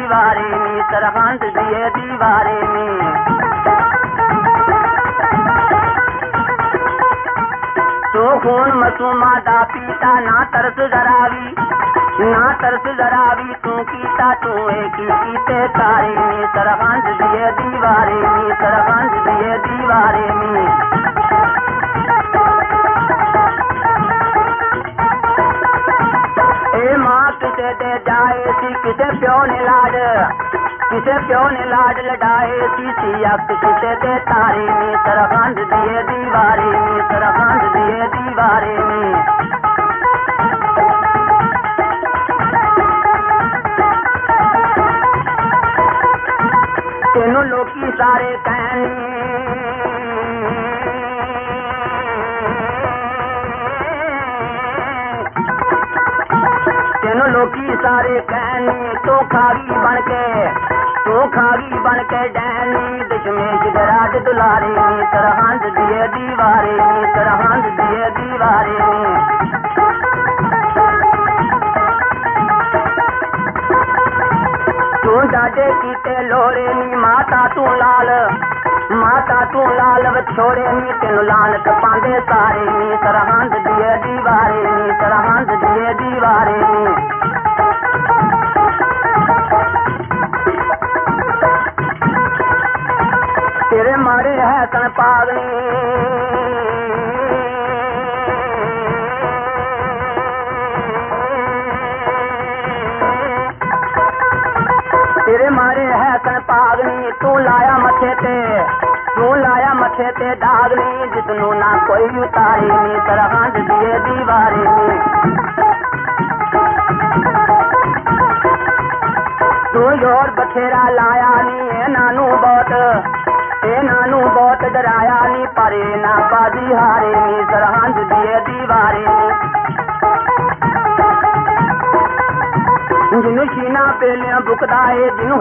दीवारे नी सरहंद दिए दीवारे नी। तो खून मसूमा दा पीता ना तरस जरावी ना तरस जरावी तू कीता तू कीते तारे नी सरहंद दिए दीवारे नी सरहंद दिए दीवारे नी। ए मां किसे दे जाए सी किसे प्यो ने लाड लड़ाए सी अख किसे दे तारे नी सरहंद दिए दीवारे नी सरहंद दिए दीवारे नी। तेनू लोकी सारे कहने तेनू लोकी सारे कहने तो खागी बन के डैनी दशमेश दराज दुलारे नी सरहंद दिए दीवारे नी सरहंद दिए दीवारे नी। तू डाडे कीते लोरे नी माता तू लाल छोड़े नी तेनू लानत पांदे सारे नी सरहंद दिए दीवारे नी सरहंद दिए दीवारे नी। तेरे मारे है सन पागनी तेरे मारे है सन पागनी तू लाया मथे ते दागनी जिसनू ना कोई उतारे नी सरहंद दिए दीवारे नी। तू जोर बथेरा लाया नी ए नानू बहुत डराया नी परे ना बाजी हारे नी सरहंद दिए दीवारे नी। जिन्हू शीना पेलियां बुकदा है जिन्हू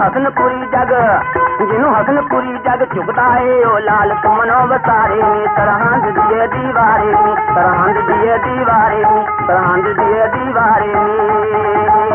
हसनपुरी जग चुकदा है ओ लाल तुमनो वसारे नी सरहंद दिए दीवारे नी सरहंद दिए दीवारे नी सरहंद दिए दीवारे नी।